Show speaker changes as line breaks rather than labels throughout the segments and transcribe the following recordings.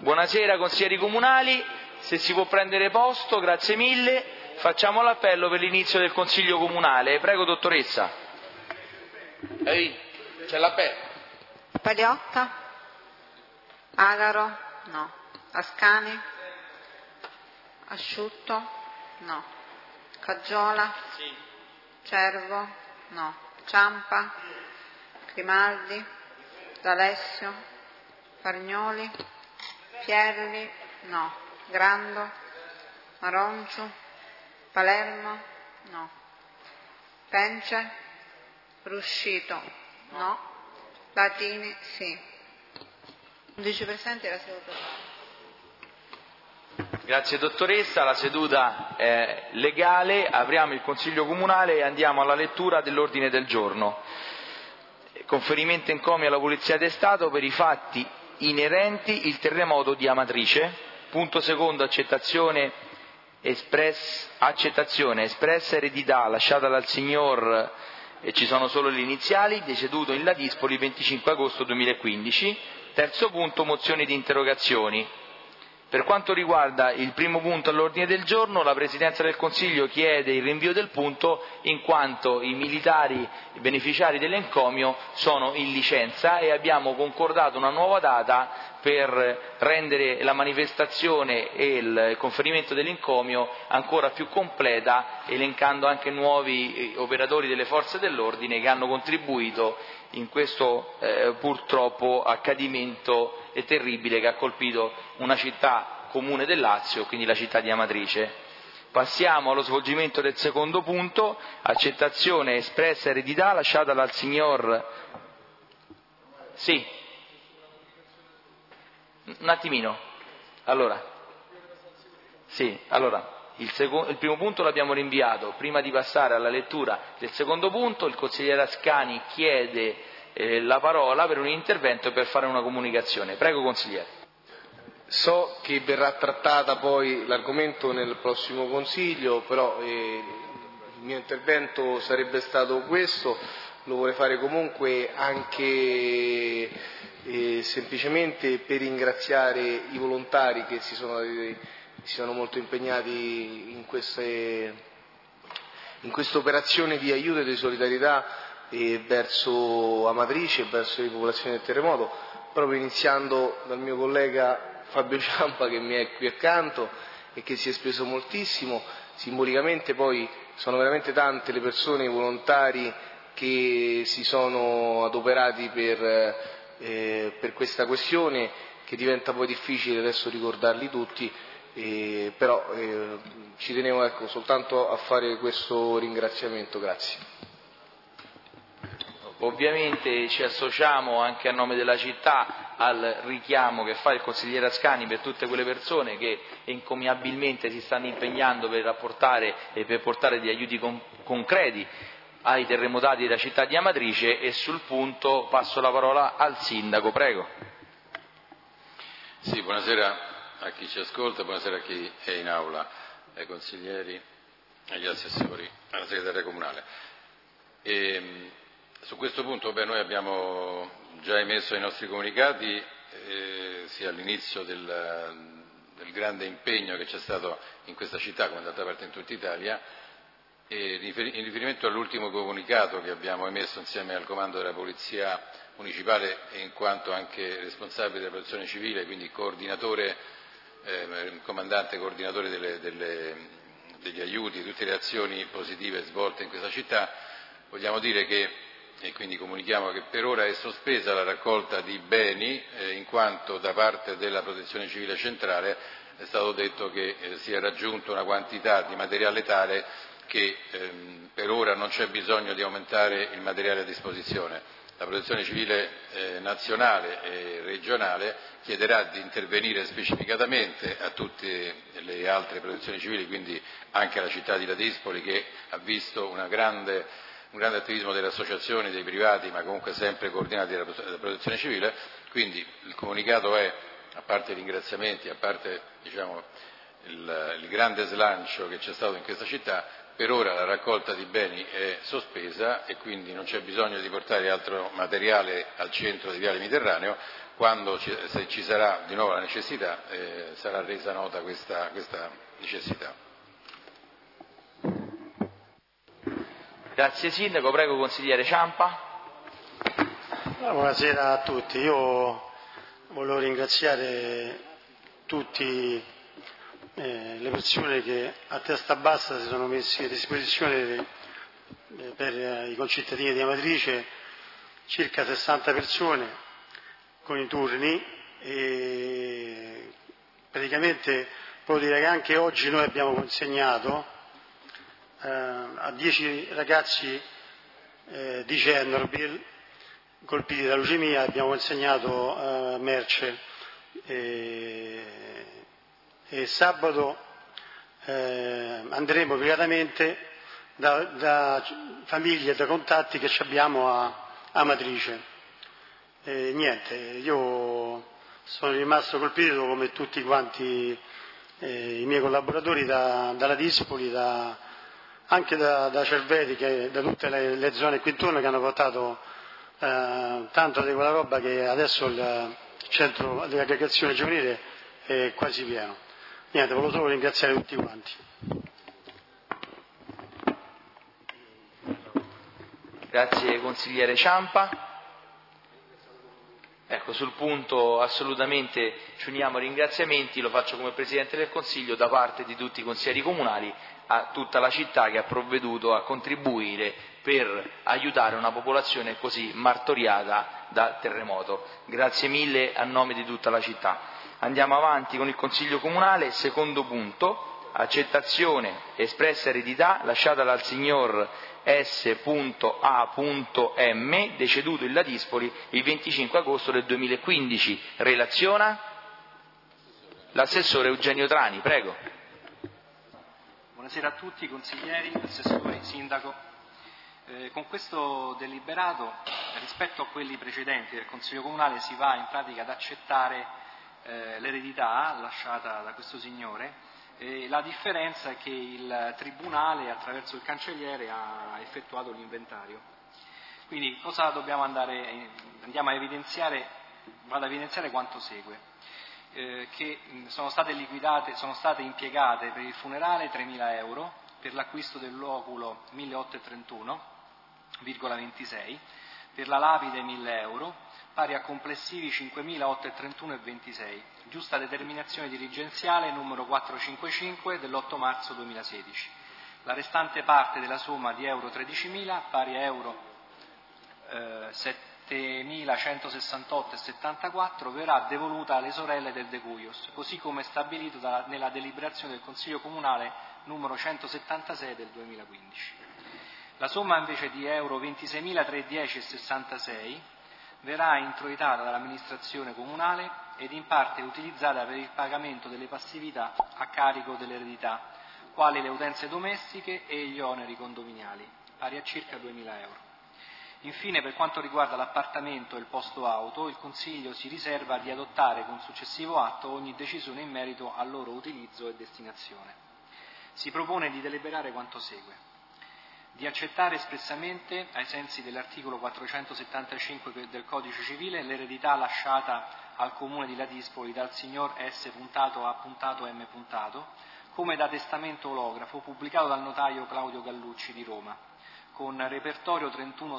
Buonasera consiglieri comunali, se si può prendere posto, grazie mille. Facciamo l'appello per l'inizio del Consiglio Comunale. Prego dottoressa.
Ehi, c'è l'appello.
Pagliocca? Agaro? No. Ascani? Asciutto? No. Caggiola?
Sì.
Cervo? No. Ciampa? Grimaldi? D'Alessio? Fargnoli? Pierli? No. Grando? Maronciu? Palermo? No. Pence? Ruscito? No. Latini? Sì. 11 presenti, la seduta.
Grazie dottoressa, la seduta è legale, apriamo il Consiglio Comunale e andiamo alla lettura dell'ordine del giorno. Conferimento encomio alla Polizia di Stato per i fatti inerenti il terremoto di Amatrice. Punto secondo, accettazione espressa eredità lasciata dal signor, e ci sono solo le iniziali, deceduto in Ladispoli il 25 agosto 2015. Terzo punto, mozioni di interrogazioni. Per quanto riguarda il primo punto all'ordine del giorno, la Presidenza del Consiglio chiede il rinvio del punto in quanto i militari beneficiari dell'encomio sono in licenza e abbiamo concordato una nuova data per rendere la manifestazione e il conferimento dell'encomio ancora più completa, elencando anche nuovi operatori delle forze dell'ordine che hanno contribuito in questo purtroppo accadimento terribile che ha colpito una città comune del Lazio, quindi la città di Amatrice. Passiamo allo svolgimento del secondo punto, accettazione espressa eredità lasciata dal signor... Sì. Un attimino. Allora. Sì, allora. Il primo punto l'abbiamo rinviato. Prima di passare alla lettura del secondo punto, il consigliere Ascani chiede la parola per un intervento e per fare una comunicazione. Prego consigliere.
So che verrà trattata poi l'argomento nel prossimo Consiglio, però il mio intervento sarebbe stato questo. Lo vorrei fare comunque anche semplicemente per ringraziare i volontari che si sono molto impegnati in questa operazione di aiuto e di solidarietà verso Amatrice e verso le popolazioni del terremoto, proprio iniziando dal mio collega Fabio Ciampa che mi è qui accanto e che si è speso moltissimo. Simbolicamente poi sono veramente tante le persone, i volontari che si sono adoperati per questa questione, che diventa poi difficile adesso ricordarli tutti, però ci tenevo soltanto a fare questo ringraziamento. Grazie.
Ovviamente ci associamo anche a nome della città al richiamo che fa il consigliere Ascani per tutte quelle persone che encomiabilmente si stanno impegnando per portare degli aiuti concreti ai terremotati della città di Amatrice, e sul punto passo la parola al sindaco, prego.
Sì, buonasera a chi ci ascolta, buonasera a chi è in aula, ai consiglieri, agli assessori, alla segretaria comunale. Su questo punto noi abbiamo già emesso i nostri comunicati sia all'inizio del grande impegno che c'è stato in questa città, come d'altra parte in tutta Italia, e in riferimento all'ultimo comunicato che abbiamo emesso insieme al comando della Polizia Municipale e in quanto anche responsabile della protezione civile, quindi comandante coordinatore degli aiuti, tutte le azioni positive svolte in questa città, vogliamo dire che e quindi comunichiamo che per ora è sospesa la raccolta di beni in quanto da parte della Protezione Civile Centrale è stato detto che si è raggiunta una quantità di materiale tale che per ora non c'è bisogno di aumentare il materiale a disposizione. La Protezione Civile nazionale e regionale chiederà di intervenire specificatamente a tutte le altre protezioni civili, quindi anche alla città di Ladispoli, che ha visto un grande attivismo delle associazioni, dei privati, ma comunque sempre coordinati dalla protezione civile. Quindi il comunicato è, a parte i ringraziamenti, a parte il grande slancio che c'è stato in questa città, per ora la raccolta di beni è sospesa e quindi non c'è bisogno di portare altro materiale al centro di Viale Mediterraneo, quando se ci sarà di nuovo la necessità sarà resa nota questa necessità.
Grazie Sindaco, prego consigliere Ciampa.
Buonasera a tutti, io volevo ringraziare tutte le persone che a testa bassa si sono messi a disposizione per i concittadini di Amatrice, circa 60 persone con i turni, e praticamente devo dire che anche oggi noi abbiamo consegnato a 10 ragazzi di Chernobyl colpiti da leucemia, abbiamo consegnato merce, e sabato andremo privatamente da famiglie e da contatti che abbiamo a Amatrice. Niente, io sono rimasto colpito come tutti quanti i miei collaboratori dalla Dispoli, anche da Cerveti, da tutte le zone qui intorno, che hanno portato tanto di quella roba che adesso il centro di aggregazione giovanile è quasi pieno. Niente, volevo solo ringraziare tutti quanti.
Grazie consigliere Ciampa. Ecco, sul punto assolutamente ci uniamo ai ringraziamenti, lo faccio come Presidente del Consiglio da parte di tutti i consiglieri comunali a tutta la città che ha provveduto a contribuire per aiutare una popolazione così martoriata dal terremoto. Grazie mille a nome di tutta la città. Andiamo avanti con il Consiglio Comunale. Secondo punto, accettazione espressa eredità lasciata dal signor S.A.M, deceduto in Ladispoli il 25 agosto del 2015. Relaziona l'assessore Eugenio Trani, prego.
Buonasera a tutti, consiglieri, assessori, sindaco. Con questo deliberato, rispetto a quelli precedenti del Consiglio Comunale, si va in pratica ad accettare l'eredità lasciata da questo signore. La differenza è che il Tribunale, attraverso il cancelliere, ha effettuato l'inventario. Quindi cosa dobbiamo andiamo a evidenziare? Vado a evidenziare quanto segue. Che sono state impiegate per il funerale 3.000 euro, per l'acquisto dell'oculo 1.831,26, per la lapide 1.000 euro, pari a complessivi 5.831,26, giusta determinazione dirigenziale numero 455 dell'8 marzo 2016. La restante parte della somma di euro 13.000, pari a euro 7.168,74, verrà devoluta alle sorelle del De Cuios, così come stabilito nella deliberazione del Consiglio Comunale numero 176 del 2015. La somma invece di euro 26.310,66 verrà introitata dall'amministrazione comunale ed in parte utilizzata per il pagamento delle passività a carico dell'eredità, quali le utenze domestiche e gli oneri condominiali, pari a circa 2.000 euro. Infine, per quanto riguarda l'appartamento e il posto auto, il Consiglio si riserva di adottare con successivo atto ogni decisione in merito al loro utilizzo e destinazione. Si propone di deliberare quanto segue. Di accettare espressamente, ai sensi dell'articolo 475 del Codice Civile, l'eredità lasciata al Comune di Ladispoli dal signor S.A.M. come da testamento olografo pubblicato dal notaio Claudio Gallucci di Roma, con repertorio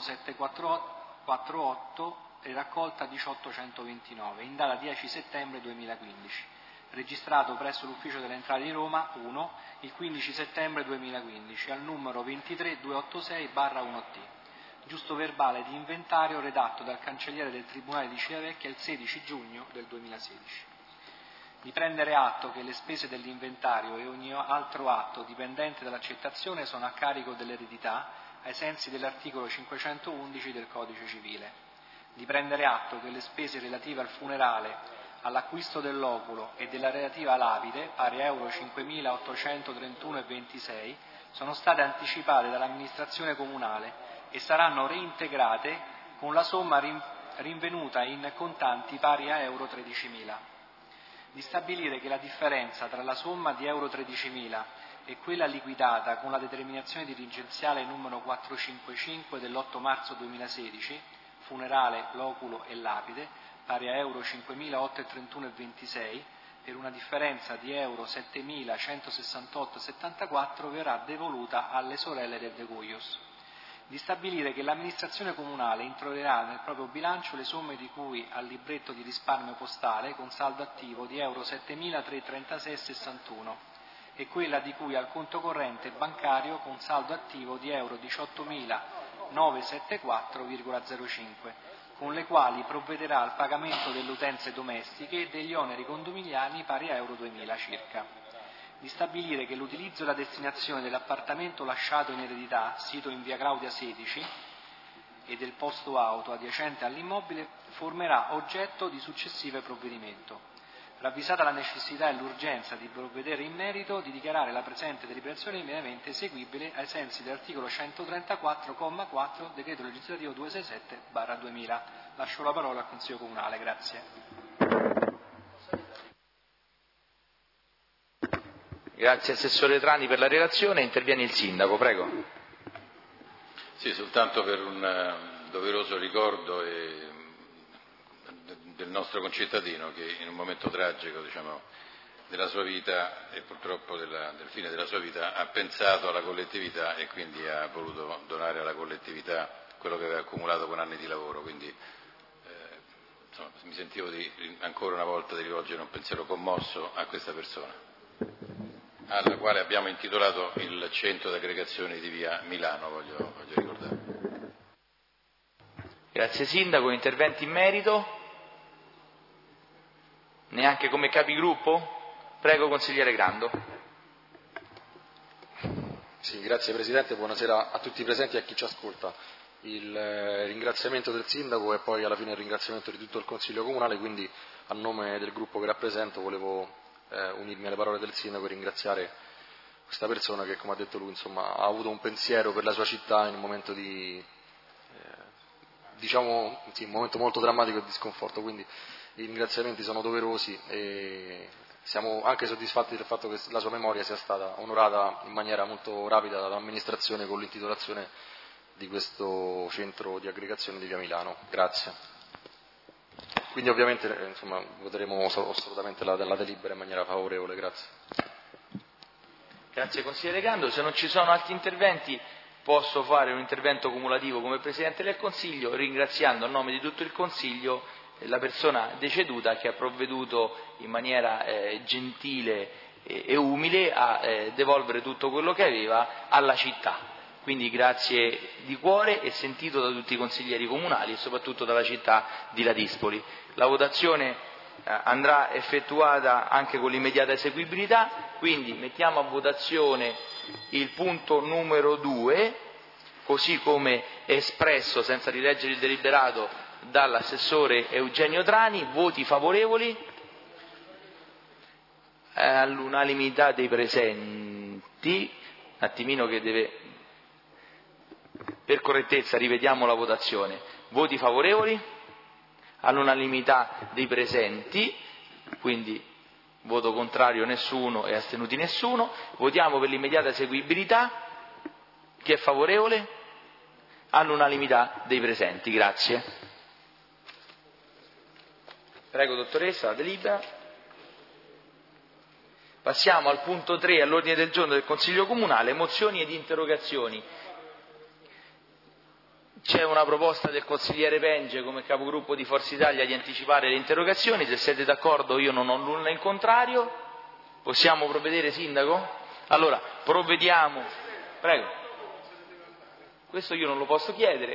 31748 e raccolta 18129, in data 10 settembre 2015. Registrato presso l'Ufficio delle Entrate di Roma 1 il 15 settembre 2015 al numero 23286/1T, giusto verbale di inventario redatto dal cancelliere del Tribunale di Civitavecchia il 16 giugno del 2016. Di prendere atto che le spese dell'inventario e ogni altro atto dipendente dall'accettazione sono a carico dell'eredità ai sensi dell'articolo 511 del Codice Civile. Di prendere atto che le spese relative al funerale, all'acquisto dell'oculo e della relativa lapide, pari a euro 5.831,26, sono state anticipate dall'amministrazione comunale e saranno reintegrate con la somma rinvenuta in contanti pari a euro 13.000. Di stabilire che la differenza tra la somma di euro 13.000 e quella liquidata con la determinazione dirigenziale numero 455 dell'8 marzo 2016, funerale, loculo e lapide, pari a euro 5.831,26, per una differenza di euro 7.168,74 verrà devoluta alle sorelle del De Cuius. Di stabilire che l'amministrazione comunale introiterà nel proprio bilancio le somme di cui al libretto di risparmio postale con saldo attivo di euro 7.336,61 e quella di cui al conto corrente bancario con saldo attivo di euro 18.974,05, con le quali provvederà al pagamento delle utenze domestiche e degli oneri condominiali pari a euro 2.000 circa. Di stabilire che l'utilizzo e la destinazione dell'appartamento lasciato in eredità, sito in via Claudia 16, e del posto auto adiacente all'immobile formerà oggetto di successivo provvedimento. Ravvisata la necessità e l'urgenza di provvedere in merito, di dichiarare la presente deliberazione immediatamente eseguibile ai sensi dell'articolo 134,4 decreto legislativo 267/2000. Lascio la parola al Consiglio Comunale, grazie.
Grazie Assessore Trani per la relazione, interviene il Sindaco, prego.
Sì, soltanto per un doveroso ricordo del nostro concittadino che in un momento tragico, della sua vita e purtroppo del fine della sua vita ha pensato alla collettività e quindi ha voluto donare alla collettività quello che aveva accumulato con anni di lavoro, quindi mi sentivo ancora una volta di rivolgere un pensiero commosso a questa persona, alla quale abbiamo intitolato il centro di aggregazione di via Milano, voglio ricordare.
Grazie Sindaco, interventi in merito? Neanche come capigruppo? Prego Consigliere Grando.
Sì, grazie Presidente, buonasera a tutti i presenti e a chi ci ascolta. Il ringraziamento del Sindaco e poi alla fine il ringraziamento di tutto il Consiglio Comunale, quindi a nome del gruppo che rappresento volevo unirmi alle parole del Sindaco e ringraziare questa persona che, come ha detto lui, insomma, ha avuto un pensiero per la sua città in un momento un momento molto drammatico e di sconforto, quindi i ringraziamenti sono doverosi e siamo anche soddisfatti del fatto che la sua memoria sia stata onorata in maniera molto rapida dall'amministrazione con l'intitolazione di questo centro di aggregazione di via Milano. Grazie. Quindi ovviamente voteremo assolutamente la delibera in maniera favorevole. Grazie.
Grazie Consigliere Grando. Se non ci sono altri interventi posso fare un intervento cumulativo come Presidente del Consiglio, ringraziando a nome di tutto il Consiglio la persona deceduta che ha provveduto in maniera gentile e umile a devolvere tutto quello che aveva alla città. Quindi grazie di cuore e sentito da tutti i consiglieri comunali e soprattutto dalla città di Ladispoli. La votazione andrà effettuata anche con l'immediata eseguibilità, quindi mettiamo a votazione il punto numero 2, così come espresso senza rileggere il deliberato dall'assessore Eugenio Trani. Voti favorevoli? All'unanimità dei presenti. Un attimino che deve... Per correttezza rivediamo la votazione. Voti favorevoli? All'unanimità dei presenti, quindi voto contrario nessuno e astenuti nessuno. Votiamo per l'immediata eseguibilità. Chi è favorevole? All'unanimità dei presenti. Grazie. Prego dottoressa, la delibera. Passiamo al punto 3 all'ordine del giorno del Consiglio Comunale, mozioni ed interrogazioni. C'è una proposta del consigliere Penge come capogruppo di Forza Italia di anticipare le interrogazioni. Se siete d'accordo io non ho nulla in contrario. Possiamo provvedere, Sindaco? Allora, provvediamo. Prego. Questo io non lo posso chiedere.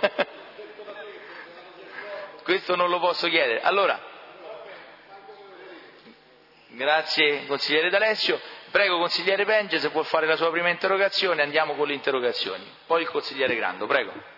Questo non lo posso chiedere. Allora, grazie consigliere D'Alessio. Prego consigliere Penge, se può fare la sua prima interrogazione, andiamo con le interrogazioni. Poi il consigliere Grando, prego.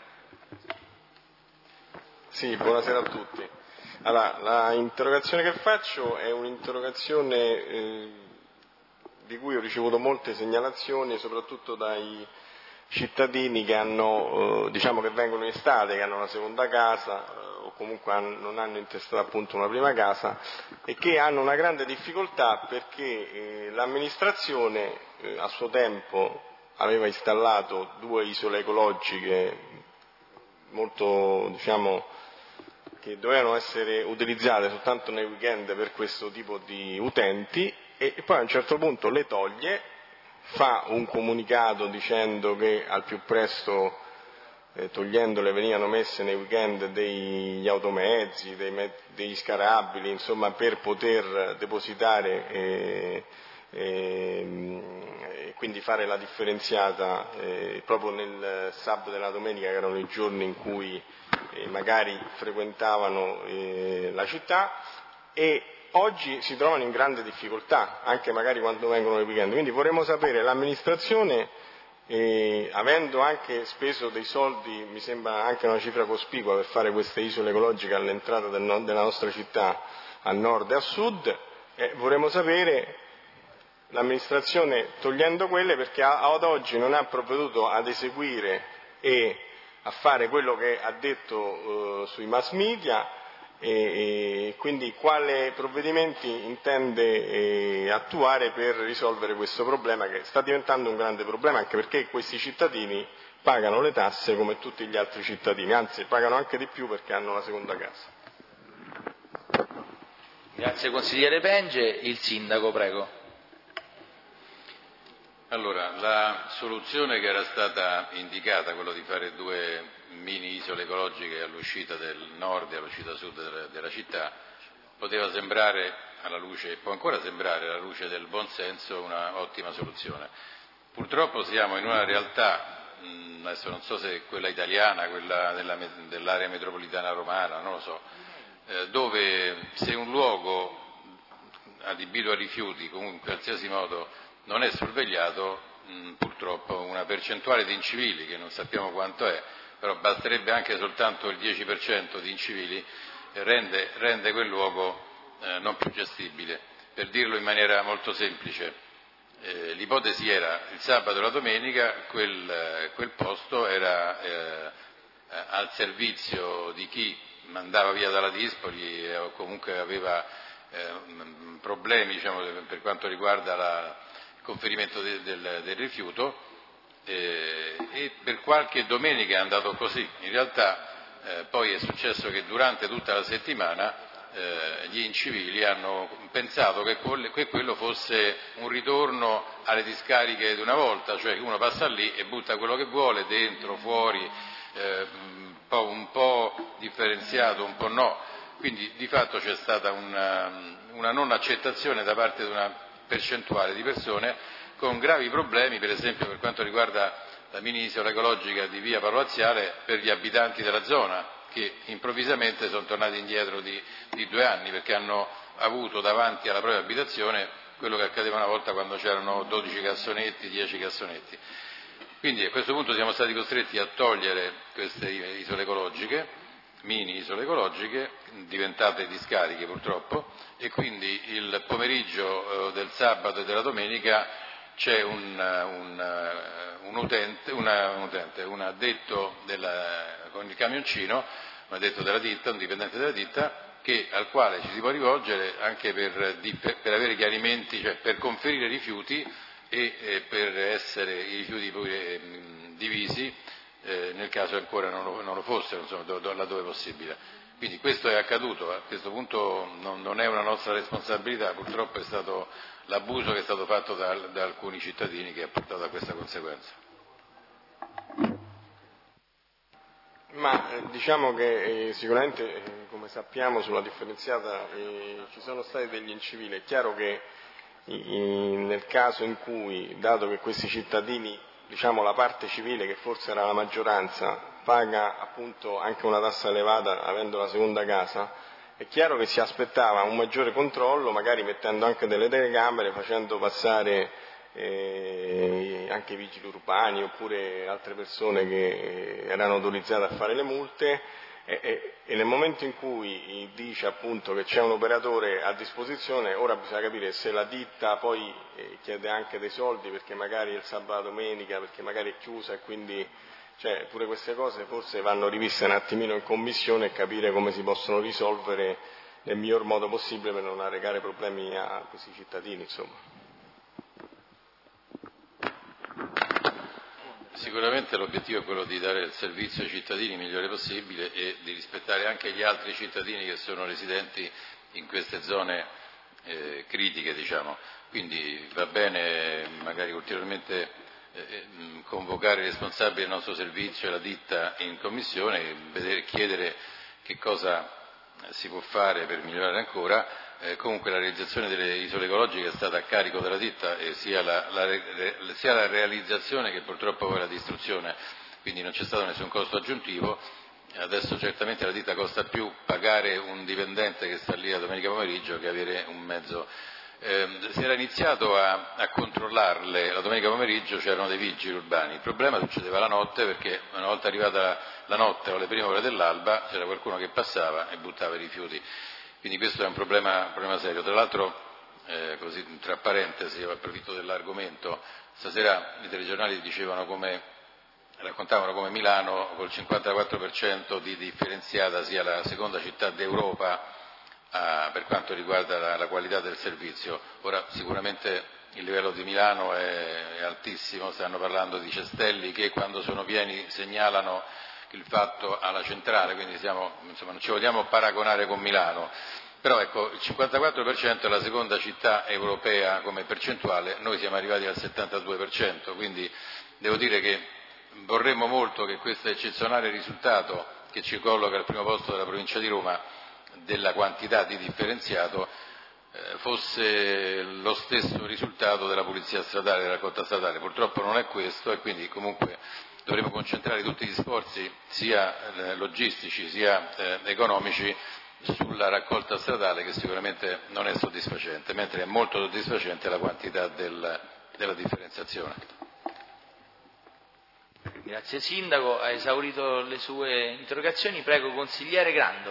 Sì, buonasera a tutti. Allora, la interrogazione che faccio è un'interrogazione di cui ho ricevuto molte segnalazioni, soprattutto dai cittadini che hanno, che vengono in estate, che hanno una seconda casa o comunque non hanno intestato appunto una prima casa e che hanno una grande difficoltà perché l'amministrazione a suo tempo aveva installato 2 isole ecologiche molto, che dovevano essere utilizzate soltanto nei weekend per questo tipo di utenti, e poi a un certo punto le toglie, fa un comunicato dicendo che al più presto togliendole venivano messe nei weekend degli automezzi, degli scarabili, insomma, per poter depositare e quindi fare la differenziata proprio nel sabato e la domenica, che erano i giorni in cui magari frequentavano la città, e oggi si trovano in grande difficoltà, anche magari quando vengono nei weekend. Quindi vorremmo sapere, l'amministrazione, avendo anche speso dei soldi, mi sembra anche una cifra cospicua, per fare queste isole ecologiche all'entrata della nostra città, a nord e a sud, vorremmo sapere, l'amministrazione, togliendo quelle, perché ad oggi non ha provveduto ad eseguire e a fare quello che ha detto sui mass media, e quindi quali provvedimenti intende attuare per risolvere questo problema, che sta diventando un grande problema, anche perché questi cittadini pagano le tasse come tutti gli altri cittadini, anzi pagano anche di più perché hanno la seconda casa.
Grazie consigliere Penge. Il sindaco, prego.
Allora, la soluzione che era stata indicata, quello di fare 2 mini isole ecologiche all'uscita del nord e all'uscita sud della città, poteva sembrare, può ancora sembrare alla luce del buonsenso, una ottima soluzione. Purtroppo siamo in una realtà, adesso non so se è quella italiana, quella dell'area metropolitana romana, non lo so, dove se un luogo adibito a rifiuti, comunque in qualsiasi modo, non è sorvegliato, purtroppo una percentuale di incivili, che non sappiamo quanto è, però basterebbe anche soltanto il 10% di incivili, rende quel luogo non più gestibile. Per dirlo in maniera molto semplice, l'ipotesi era il sabato e la domenica quel posto era al servizio di chi mandava via dalla Dispoli o comunque aveva problemi, diciamo, per quanto riguarda il conferimento del rifiuto, e per qualche domenica è andato così. In realtà poi è successo che durante tutta la settimana gli incivili hanno pensato che quello fosse un ritorno alle discariche di una volta, cioè che uno passa lì e butta quello che vuole, dentro, fuori, un po' differenziato, un po' no. Quindi di fatto c'è stata una non accettazione da parte di una percentuale di persone con gravi problemi, per esempio per quanto riguarda la mini isola ecologica di via Paolo Laziale, per gli abitanti della zona, che improvvisamente sono tornati indietro di 2 anni, perché hanno avuto davanti alla propria abitazione quello che accadeva una volta quando c'erano 12 cassonetti, 10 cassonetti. Quindi a questo punto siamo stati costretti a togliere queste isole ecologiche, mini isole ecologiche, diventate discariche purtroppo, e quindi il pomeriggio del sabato e della domenica c'è un addetto con il camioncino, un addetto della ditta, un dipendente della ditta, al quale ci si può rivolgere anche per avere chiarimenti, cioè per conferire rifiuti e per essere i rifiuti pure divisi, nel caso ancora non lo fossero, insomma, laddove possibile. Quindi questo è accaduto, a questo punto non è una nostra responsabilità, purtroppo è stato l'abuso che è stato fatto da alcuni cittadini che ha portato a questa conseguenza.
Ma diciamo che sicuramente, come sappiamo, sulla differenziata ci sono stati degli incivili. È chiaro che nel caso in cui, dato che questi cittadini, diciamo la parte civile, che forse era la maggioranza, paga appunto anche una tassa elevata avendo la seconda casa, è chiaro che si aspettava un maggiore controllo, magari mettendo anche delle telecamere, facendo passare anche i vigili urbani oppure altre persone che erano autorizzate a fare le multe, e nel momento in cui dice appunto che c'è un operatore a disposizione, ora bisogna capire se la ditta poi chiede anche dei soldi perché magari è il sabato domenica, perché magari è chiusa, e quindi pure queste cose forse vanno riviste un attimino in commissione e capire come si possono risolvere nel miglior modo possibile per non arrecare problemi a questi cittadini, insomma.
Sicuramente l'obiettivo è quello di dare il servizio ai cittadini migliore possibile e di rispettare anche gli altri cittadini che sono residenti in queste zone critiche, diciamo. Quindi va bene magari ulteriormente convocare i responsabili del nostro servizio e la ditta in commissione e chiedere che cosa si può fare per migliorare ancora. Comunque la realizzazione delle isole ecologiche è stata a carico della ditta e sia la realizzazione che purtroppo poi la distruzione, quindi non c'è stato nessun costo aggiuntivo. Adesso certamente la ditta costa più pagare un dipendente che sta lì la domenica pomeriggio che avere un mezzo. Si era iniziato a controllarle la domenica pomeriggio, c'erano dei vigili urbani, il problema succedeva la notte perché una volta arrivata la notte o le prime ore dell'alba c'era qualcuno che passava e buttava i rifiuti. Quindi questo è un problema serio. Tra l'altro, così tra parentesi, approfitto dell'argomento, stasera i telegiornali raccontavano come Milano col 54% di differenziata sia la seconda città d'Europa per quanto riguarda la qualità del servizio. Ora sicuramente il livello di Milano è altissimo, stanno parlando di cestelli che quando sono pieni segnalano il fatto alla centrale, quindi non ci vogliamo paragonare con Milano, però ecco il 54% è la seconda città europea come percentuale, noi siamo arrivati al 72%, quindi devo dire che vorremmo molto che questo eccezionale risultato che ci colloca al primo posto della provincia di Roma della quantità di differenziato fosse lo stesso risultato della pulizia stradale, della raccolta stradale. Purtroppo non è questo e quindi comunque dovremo concentrare tutti gli sforzi sia logistici sia economici sulla raccolta stradale, che sicuramente non è soddisfacente, mentre è molto soddisfacente la quantità della differenziazione.
Grazie Sindaco, ha esaurito le sue interrogazioni, prego consigliere Grando.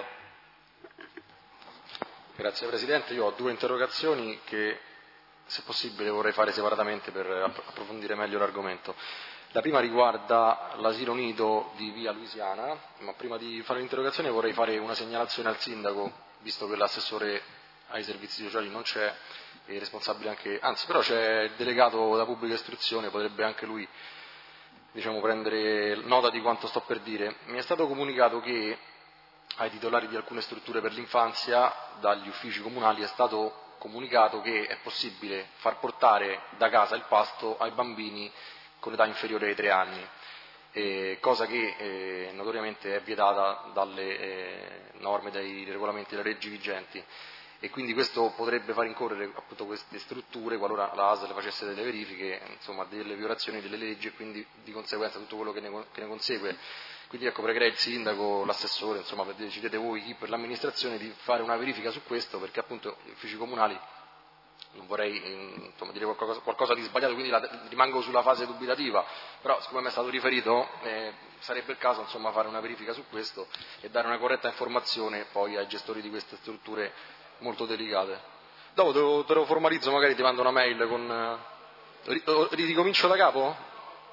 Grazie Presidente, io ho due interrogazioni che se possibile vorrei fare separatamente per approfondire meglio l'argomento. La prima riguarda l'asilo nido di via Louisiana, ma prima di fare l'interrogazione vorrei fare una segnalazione al Sindaco, visto che l'assessore ai servizi sociali non c'è, è responsabile anche, anzi però c'è il delegato della pubblica istruzione, potrebbe anche lui prendere nota di quanto sto per dire. Mi è stato comunicato che ai titolari di alcune strutture per l'infanzia dagli uffici comunali è stato comunicato che è possibile far portare da casa il pasto ai bambini con età inferiore ai 3 anni, cosa che notoriamente è vietata dalle norme, dai regolamenti, dalle leggi vigenti, e quindi questo potrebbe far incorrere appunto queste strutture, qualora la ASL facesse delle verifiche, delle violazioni delle leggi e quindi di conseguenza tutto quello che ne consegue. Quindi ecco, pregherei il Sindaco, l'assessore, decidete voi chi per l'amministrazione di fare una verifica su questo, perché appunto gli uffici comunali, non vorrei dire qualcosa di sbagliato, quindi rimango sulla fase dubitativa, però siccome mi è stato riferito sarebbe il caso fare una verifica su questo e dare una corretta informazione poi ai gestori di queste strutture molto delicate. Dopo te lo formalizzo, magari ti mando una mail con... Ricomincio da capo?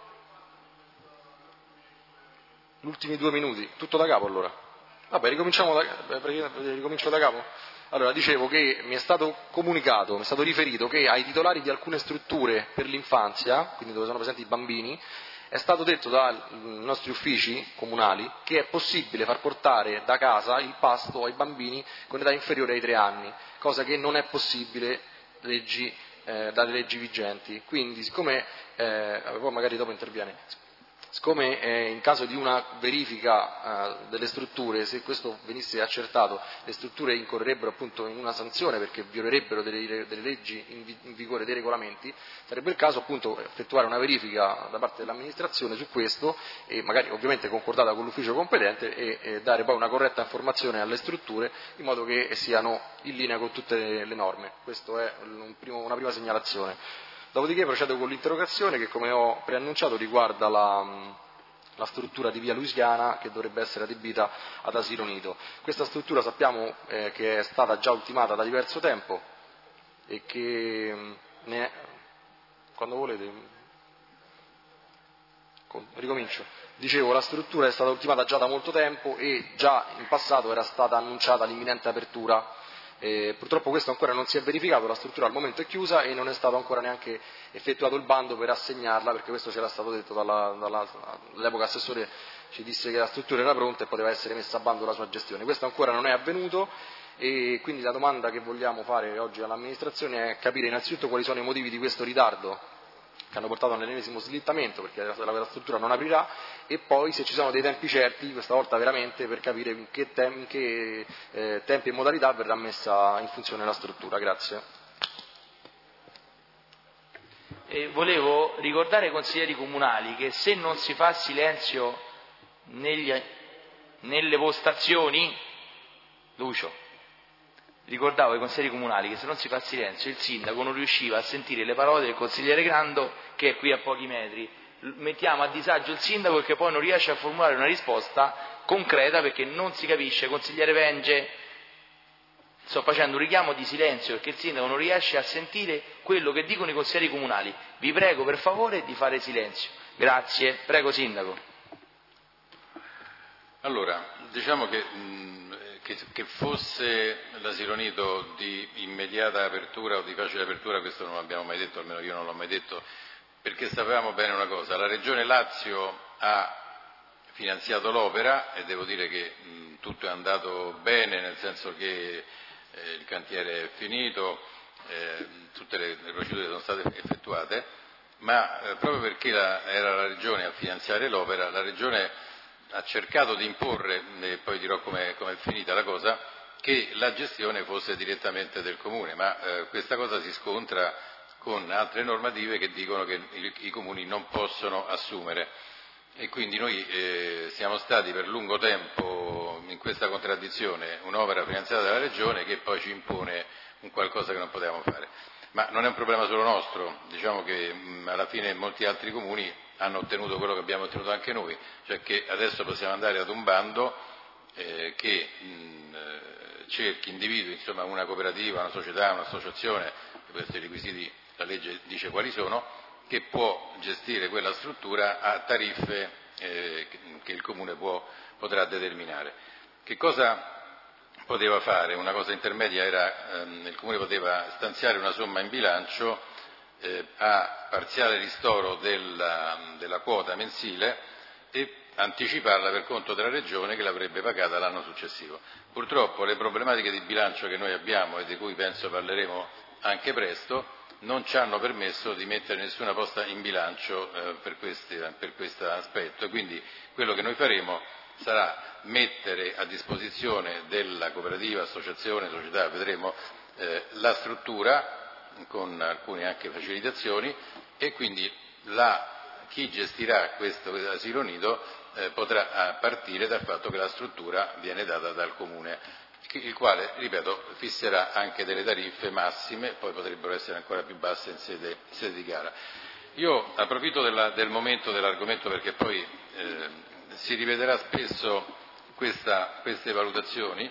Gli ultimi 2 minuti, tutto da capo allora? Vabbè, ricomincio da capo? Allora, dicevo che mi è stato comunicato, mi è stato riferito che ai titolari di alcune strutture per l'infanzia, quindi dove sono presenti i bambini, è stato detto dai nostri uffici comunali che è possibile far portare da casa il pasto ai bambini con età inferiore ai 3 anni, cosa che non è possibile dalle leggi vigenti. Quindi, siccome, poi magari dopo interviene, siccome in caso di una verifica delle strutture, se questo venisse accertato, le strutture incorrerebbero appunto in una sanzione perché violerebbero delle leggi in vigore, dei regolamenti, sarebbe il caso appunto effettuare una verifica da parte dell'amministrazione su questo e magari ovviamente concordata con l'ufficio competente e dare poi una corretta informazione alle strutture in modo che siano in linea con tutte le norme. Questa è una prima segnalazione. Dopodiché procedo con l'interrogazione che, come ho preannunciato, riguarda la struttura di via Louisiana che dovrebbe essere adibita ad asilo nido. Questa struttura sappiamo che è stata già ultimata da diverso tempo e che quando volete ricomincio. Dicevo, la struttura è stata ultimata già da molto tempo e già in passato era stata annunciata l'imminente apertura Purtroppo questo ancora non si è verificato, la struttura al momento è chiusa e non è stato ancora neanche effettuato il bando per assegnarla, perché questo c'era stato detto all'epoca assessore ci disse che la struttura era pronta e poteva essere messa a bando la sua gestione. Questo ancora non è avvenuto e quindi la domanda che vogliamo fare oggi all'amministrazione è capire innanzitutto quali sono i motivi di questo ritardo che hanno portato all'ennesimo slittamento, perché la struttura non aprirà, e poi se ci sono dei tempi certi, questa volta veramente, per capire in che tempi e modalità verrà messa in funzione la struttura. Grazie.
Volevo ricordare ai consiglieri comunali che se non si fa silenzio nelle postazioni, Lucio, ricordavo ai consiglieri comunali che se non si fa silenzio il sindaco non riusciva a sentire le parole del consigliere Grando che è qui a pochi metri. Mettiamo a disagio il sindaco perché poi non riesce a formulare una risposta concreta perché non si capisce. Consigliere Venge, sto facendo un richiamo di silenzio perché il sindaco non riesce a sentire quello che dicono i consiglieri comunali. Vi prego per favore di fare silenzio. Grazie. Prego sindaco.
Allora, diciamo che fosse l'asilo nido di immediata apertura o di facile apertura, questo non l'abbiamo mai detto, almeno io non l'ho mai detto, perché sapevamo bene una cosa: la Regione Lazio ha finanziato l'opera e devo dire che tutto è andato bene, nel senso che il cantiere è finito, tutte le procedure sono state effettuate, ma proprio perché era la Regione a finanziare l'opera, la Regione ha cercato di imporre, e poi dirò come è finita la cosa, che la gestione fosse direttamente del Comune, ma questa cosa si scontra con altre normative che dicono che i Comuni non possono assumere e quindi noi siamo stati per lungo tempo in questa contraddizione, un'opera finanziata dalla Regione che poi ci impone un qualcosa che non potevamo fare. Ma non è un problema solo nostro, diciamo che alla fine molti altri Comuni hanno ottenuto quello che abbiamo ottenuto anche noi, cioè che adesso possiamo andare ad un bando che cerchi, individui, insomma, una cooperativa, una società, un'associazione, questi requisiti la legge dice quali sono, che può gestire quella struttura a tariffe che il Comune potrà determinare. Che cosa poteva fare? Una cosa intermedia era il Comune poteva stanziare una somma in bilancio a parziale ristoro della quota mensile e anticiparla per conto della Regione che l'avrebbe pagata l'anno successivo. Purtroppo le problematiche di bilancio che noi abbiamo e di cui penso parleremo anche presto non ci hanno permesso di mettere nessuna posta in bilancio per questo aspetto e quindi quello che noi faremo sarà mettere a disposizione della cooperativa, associazione, società, vedremo, la struttura con alcune anche facilitazioni e quindi chi gestirà questo asilo nido potrà partire dal fatto che la struttura viene data dal Comune, il quale, ripeto, fisserà anche delle tariffe massime, poi potrebbero essere ancora più basse in sede di gara. Io approfitto del momento dell'argomento perché poi si ripeterà spesso queste valutazioni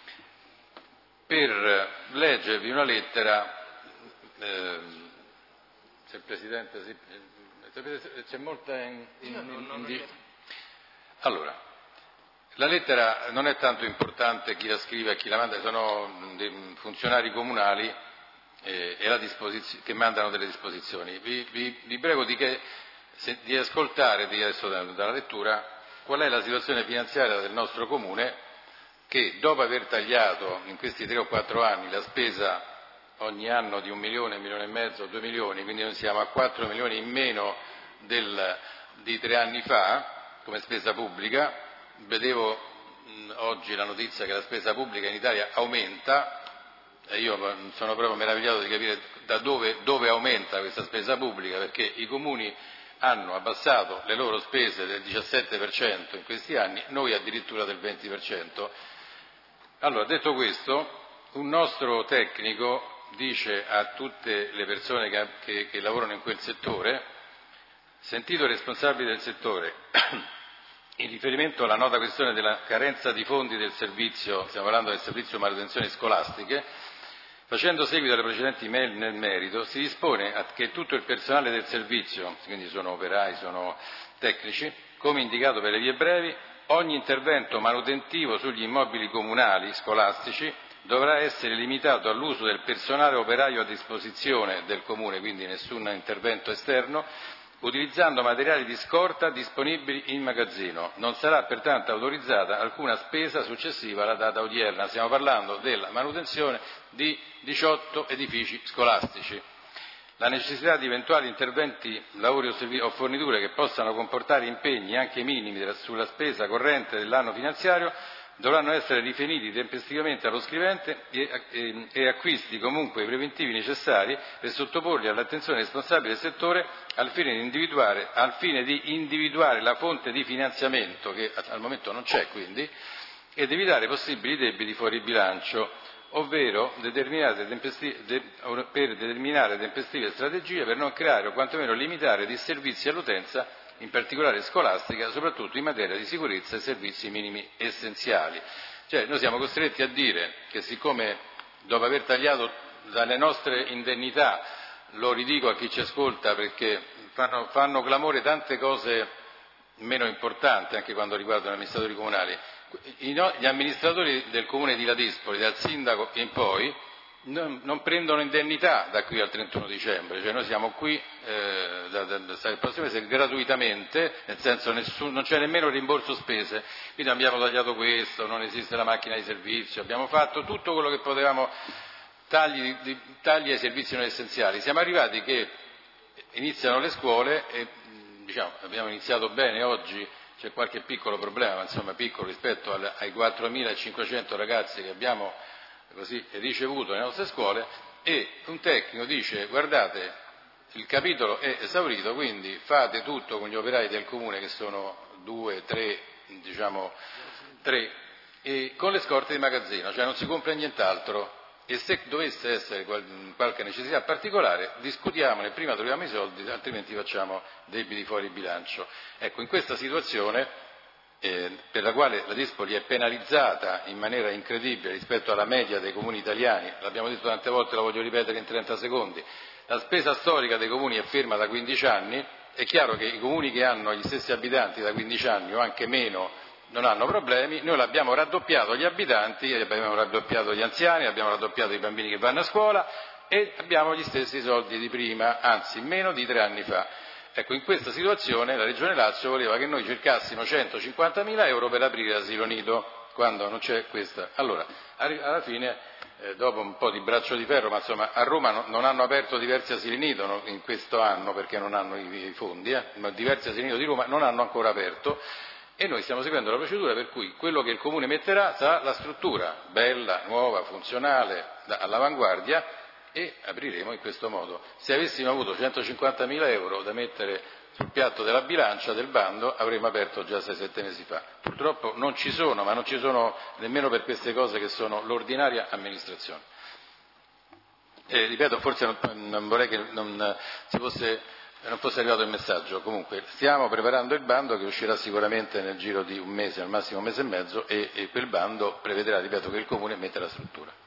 per leggervi una lettera. Se il Presidente c'è molta Allora, la lettera non è tanto importante chi la scrive e chi la manda, sono dei funzionari comunali che mandano delle disposizioni. Vi prego di ascoltare adesso dalla lettura qual è la situazione finanziaria del nostro Comune che dopo aver tagliato in questi 3 o 4 anni la spesa ogni anno di 1 milione, 1 milione e mezzo, 2 milioni, quindi noi siamo a 4 milioni in meno di 3 anni fa come spesa pubblica. Vedevo oggi la notizia che la spesa pubblica in Italia aumenta e io sono proprio meravigliato di capire da dove aumenta questa spesa pubblica, perché i comuni hanno abbassato le loro spese del 17% in questi anni, noi addirittura del 20%. Allora, detto questo, un nostro tecnico dice a tutte le persone che lavorano in quel settore: sentito i responsabili del settore, in riferimento alla nota questione della carenza di fondi del servizio, stiamo parlando del servizio manutenzioni scolastiche, facendo seguito alle precedenti mail nel merito, si dispone che tutto il personale del servizio, quindi sono operai, sono tecnici, come indicato per le vie brevi, ogni intervento manutentivo sugli immobili comunali scolastici dovrà essere limitato all'uso del personale operaio a disposizione del Comune, quindi nessun intervento esterno, utilizzando materiali di scorta disponibili in magazzino. Non sarà pertanto autorizzata alcuna spesa successiva alla data odierna. Stiamo parlando della manutenzione di 18 edifici scolastici. La necessità di eventuali interventi, lavori o forniture che possano comportare impegni anche minimi sulla spesa corrente dell'anno finanziario dovranno essere riferiti tempestivamente allo scrivente e acquisti comunque i preventivi necessari per sottoporli all'attenzione dei responsabili del settore al fine di individuare la fonte di finanziamento, che al momento non c'è quindi, ed evitare possibili debiti fuori bilancio, ovvero per determinare tempestive strategie per non creare o quantomeno limitare disservizi all'utenza, in particolare scolastica, soprattutto in materia di sicurezza e servizi minimi essenziali. Cioè, noi siamo costretti a dire che siccome dopo aver tagliato dalle nostre indennità, lo ridico a chi ci ascolta perché fanno clamore tante cose meno importanti anche quando riguardano gli amministratori comunali, gli amministratori del comune di Ladispoli, dal sindaco in poi, non prendono indennità da qui al 31 dicembre, cioè noi siamo qui dal prossimo mese gratuitamente, nel senso non c'è nemmeno rimborso spese, quindi abbiamo tagliato questo, non esiste la macchina di servizio, abbiamo fatto tutto quello che potevamo, tagli ai servizi non essenziali. Siamo arrivati che iniziano le scuole e abbiamo iniziato bene, oggi c'è qualche piccolo problema, ma insomma piccolo rispetto ai 4.500 ragazzi che abbiamo così ricevuto nelle nostre scuole, e un tecnico dice: guardate, il capitolo è esaurito, quindi fate tutto con gli operai del comune, che sono 2, 3, e con le scorte di magazzino, cioè non si compra nient'altro, e se dovesse essere qualche necessità particolare discutiamone, prima troviamo i soldi, altrimenti facciamo debiti fuori bilancio. Ecco, in questa situazione per la quale la Dispoli è penalizzata in maniera incredibile rispetto alla media dei comuni italiani, l'abbiamo detto tante volte, la voglio ripetere in 30 secondi, la spesa storica dei comuni è ferma da 15 anni, è chiaro che i comuni che hanno gli stessi abitanti da 15 anni o anche meno non hanno problemi, noi l'abbiamo raddoppiato gli abitanti, abbiamo raddoppiato gli anziani, abbiamo raddoppiato i bambini che vanno a scuola e abbiamo gli stessi soldi di prima, anzi meno di 3 anni fa. Ecco, in questa situazione la Regione Lazio voleva che noi cercassimo 150.000 euro per aprire l'asilo nido, quando non c'è questa. Allora, alla fine, dopo un po' di braccio di ferro, ma insomma a Roma non hanno aperto diversi asili nido in questo anno perché non hanno i fondi, ma diversi asili nido di Roma non hanno ancora aperto, e noi stiamo seguendo la procedura per cui quello che il Comune metterà sarà la struttura bella, nuova, funzionale, all'avanguardia, e apriremo in questo modo. Se avessimo avuto 150.000 euro da mettere sul piatto della bilancia del bando, avremmo aperto già 6-7 mesi fa. Purtroppo non ci sono, ma non ci sono nemmeno per queste cose che sono l'ordinaria amministrazione. Ripeto, forse non vorrei che non fosse arrivato il messaggio. Comunque stiamo preparando il bando, che uscirà sicuramente nel giro di un mese, al massimo un mese e mezzo, e quel bando prevederà, ripeto, che il Comune metta la struttura.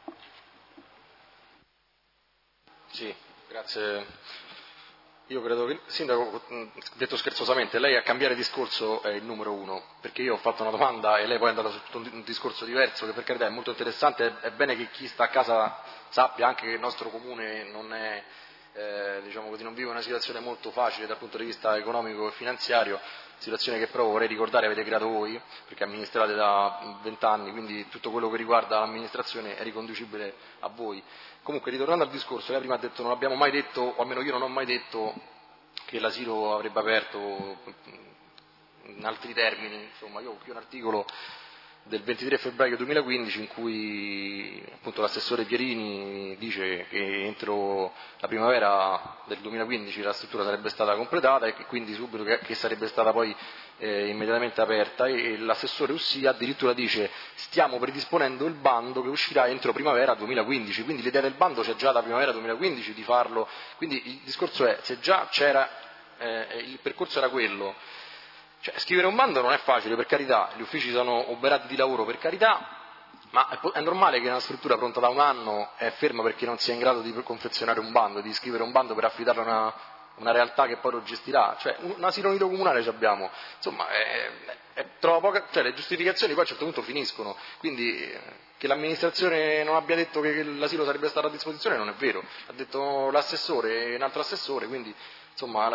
Sì, grazie. Io credo che, Sindaco, detto scherzosamente, lei a cambiare discorso è il numero uno, perché io ho fatto una domanda e lei poi è andata su un discorso diverso, che per carità è molto interessante, è bene che chi sta a casa sappia anche che il nostro Comune non è, non vive una situazione molto facile dal punto di vista economico e finanziario, situazione che però vorrei ricordare avete creato voi, perché amministrate da 20 anni, quindi tutto quello che riguarda l'amministrazione è riconducibile a voi. Comunque, ritornando al discorso, lei prima ha detto non abbiamo mai detto, o almeno io non ho mai detto, che l'asilo avrebbe aperto in altri termini. Insomma, io ho qui un articolo del 23 febbraio 2015 in cui appunto l'assessore Pierini dice che entro la primavera del 2015 la struttura sarebbe stata completata e che quindi subito che sarebbe stata poi immediatamente aperta, e l'assessore Ussia addirittura dice stiamo predisponendo il bando che uscirà entro primavera 2015, quindi l'idea del bando c'è già da primavera 2015 di farlo, quindi il discorso è, se già c'era il percorso era quello, cioè scrivere un bando non è facile, per carità, gli uffici sono oberati di lavoro, per carità, ma è normale che una struttura pronta da un anno è ferma perché non sia in grado di confezionare un bando, di scrivere un bando per affidarlo a una realtà che poi lo gestirà, cioè un asilo nido comunale ci abbiamo, insomma è troppo poca, cioè le giustificazioni poi a un certo punto finiscono, quindi che l'amministrazione non abbia detto che l'asilo sarebbe stato a disposizione non è vero, ha detto l'assessore e un altro assessore, quindi insomma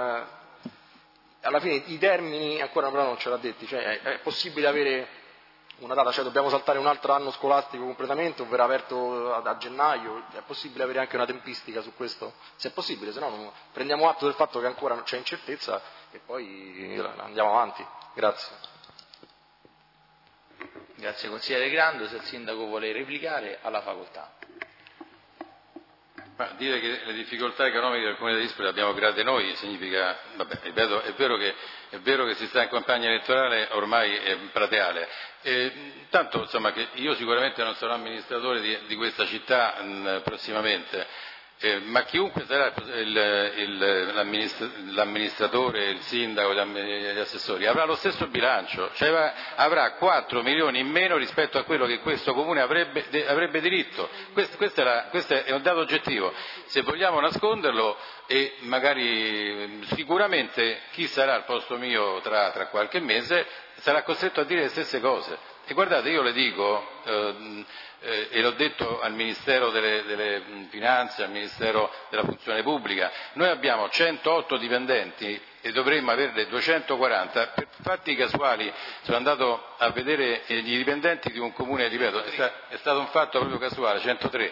alla fine i termini ancora però non ce l'ha detti, cioè è possibile avere una data, cioè dobbiamo saltare un altro anno scolastico completamente o verrà aperto a gennaio, è possibile avere anche una tempistica su questo? Se è possibile, se no prendiamo atto del fatto che ancora c'è incertezza e poi andiamo avanti. Grazie.
Grazie consigliere Grando, se il sindaco vuole replicare ha la facoltà.
Ma dire che le difficoltà economiche del Comune di Dispoli le abbiamo create noi significa, vabbè, è vero che si sta in campagna elettorale, ormai è plateale. Tanto insomma che io sicuramente non sarò amministratore di questa città prossimamente, ma chiunque sarà l'amministratore, il sindaco, gli assessori avrà lo stesso bilancio, cioè avrà 4 milioni in meno rispetto a quello che questo comune avrebbe diritto. Questo è un dato oggettivo. Se vogliamo nasconderlo, e magari sicuramente chi sarà al posto mio tra qualche mese sarà costretto a dire le stesse cose. E guardate, io le dico, e l'ho detto al Ministero delle Finanze, al Ministero della Funzione Pubblica, noi abbiamo 108 dipendenti e dovremmo averne 240, per fatti casuali sono andato a vedere i dipendenti di un comune, ripeto, è stato un fatto proprio casuale, 103,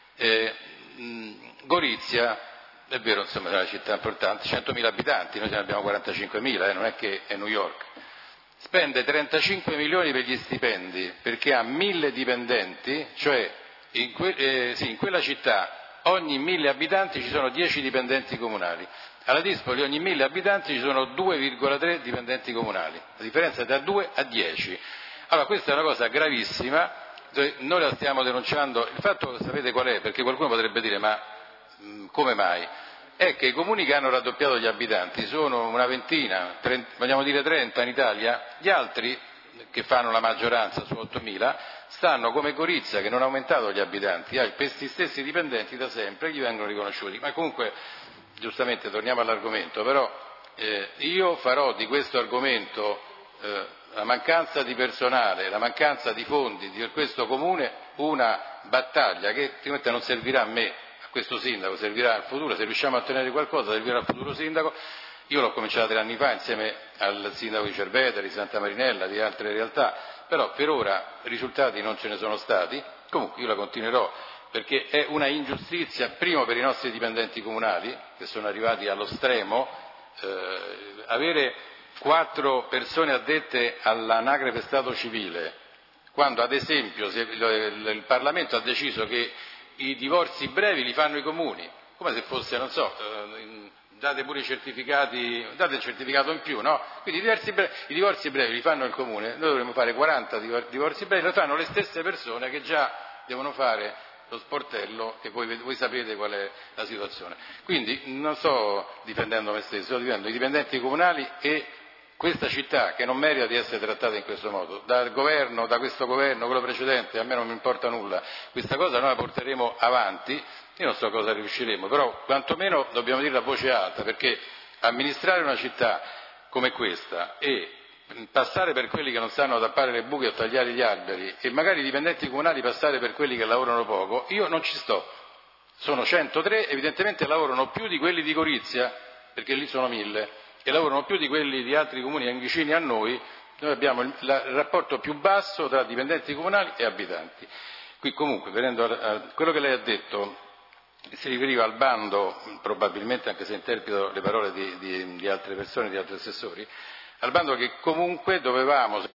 Gorizia, è vero, insomma è una città importante, 100.000 abitanti, noi ce ne abbiamo 45.000, non è che è New York. Spende 35 milioni per gli stipendi perché ha 1.000 dipendenti, cioè in quella città ogni 1.000 abitanti ci sono 10 dipendenti comunali, alla Dispoli ogni 1.000 abitanti ci sono 2,3 dipendenti comunali, la differenza è da 2 a 10. Allora questa è una cosa gravissima, noi la stiamo denunciando, il fatto sapete qual è? Perché qualcuno potrebbe dire ma come mai? È che i comuni che hanno raddoppiato gli abitanti sono una ventina, vogliamo dire 30 in Italia, gli altri, che fanno la maggioranza su 8.000, stanno come Gorizia, che non ha aumentato gli abitanti, ha questi stessi dipendenti da sempre, gli vengono riconosciuti. Ma comunque, giustamente, torniamo all'argomento, però io farò di questo argomento, la mancanza di personale, la mancanza di fondi di questo comune, una battaglia che sicuramente non servirà a me, questo sindaco, servirà al futuro, se riusciamo a ottenere qualcosa servirà al futuro sindaco. Io l'ho cominciata 3 anni fa insieme al sindaco di Cerveteri, di Santa Marinella, di altre realtà, però per ora risultati non ce ne sono stati, comunque io la continuerò perché è una ingiustizia, primo per i nostri dipendenti comunali che sono arrivati allo stremo, avere 4 persone addette all'anagrafe Stato civile, quando ad esempio il Parlamento ha deciso che i divorzi brevi li fanno i comuni, come se fosse, non so, date pure i certificati, date il certificato in più, no? Quindi i divorzi brevi li fanno il comune, noi dovremmo fare 40 divorzi brevi, lo fanno le stesse persone che già devono fare lo sportello e voi sapete qual è la situazione. Quindi non sto difendendo me stesso, sto difendendo i dipendenti comunali e questa città che non merita di essere trattata in questo modo, dal governo, da questo governo, quello precedente, a me non mi importa nulla, questa cosa noi la porteremo avanti, io non so cosa riusciremo, però quantomeno dobbiamo dirla a voce alta, perché amministrare una città come questa e passare per quelli che non sanno tappare le buche o tagliare gli alberi e magari i dipendenti comunali passare per quelli che lavorano poco, io non ci sto, sono 103, evidentemente lavorano più di quelli di Gorizia, perché lì sono 1.000, e lavorano più di quelli di altri comuni vicini a noi abbiamo il rapporto più basso tra dipendenti comunali e abitanti. Qui comunque, venendo a quello che lei ha detto, si riferiva al bando, probabilmente anche se interpreto le parole di altre persone, di altri assessori, al bando che comunque dovevamo